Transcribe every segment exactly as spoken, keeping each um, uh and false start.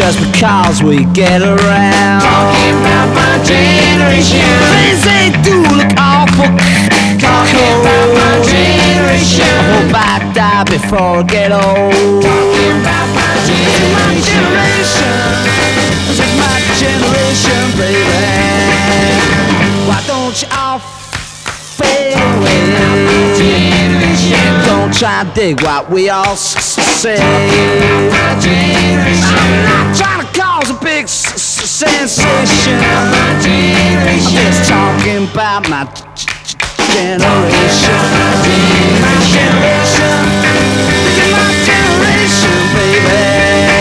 just because we get around. Talking about my generation. Things they do look awful Talking about my generation. I hope I die before I get old. Talking about my generation. This is my generation, baby. Why don't you all fade away? Don't try to dig what we all s- say. My generation. I'm not trying to cause a big s- s- sensation. My generation. I'm just talking about my g- g- generation. My generation. This is my generation, baby.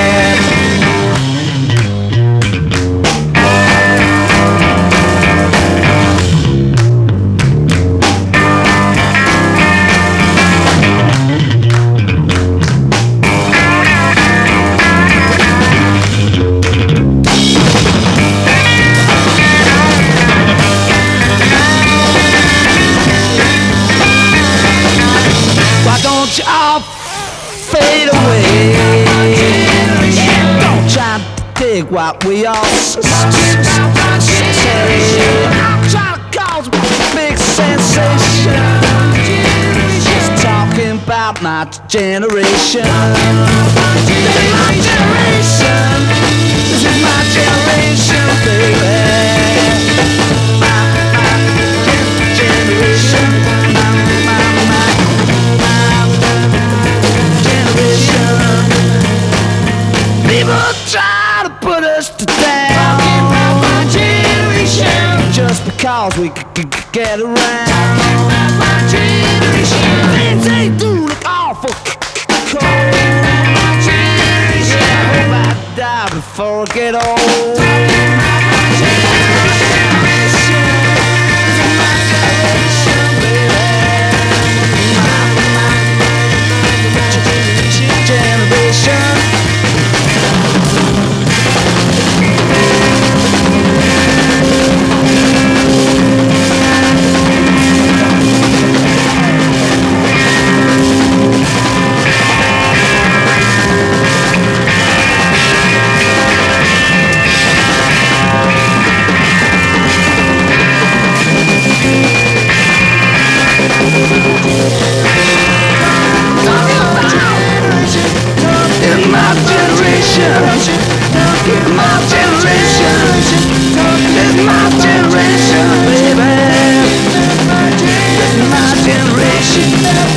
Why don't you all fade away? Don't try to dig what we all s- s- s- say. I'm trying to cause a big sensation. Just talking about my generation. This is my generation. This is my generation, baby. My, my gen- generation. My, my, my. People try to put us to down. Talking about my generation. Just because we c- c- get around. Talking about my generation. Things they do look awful c- c- cold. My generation. I hope I die before I get old. My generation. This is my generation, baby. My, my generation. In my generation, in my generation, in my generation, baby. This is my generation.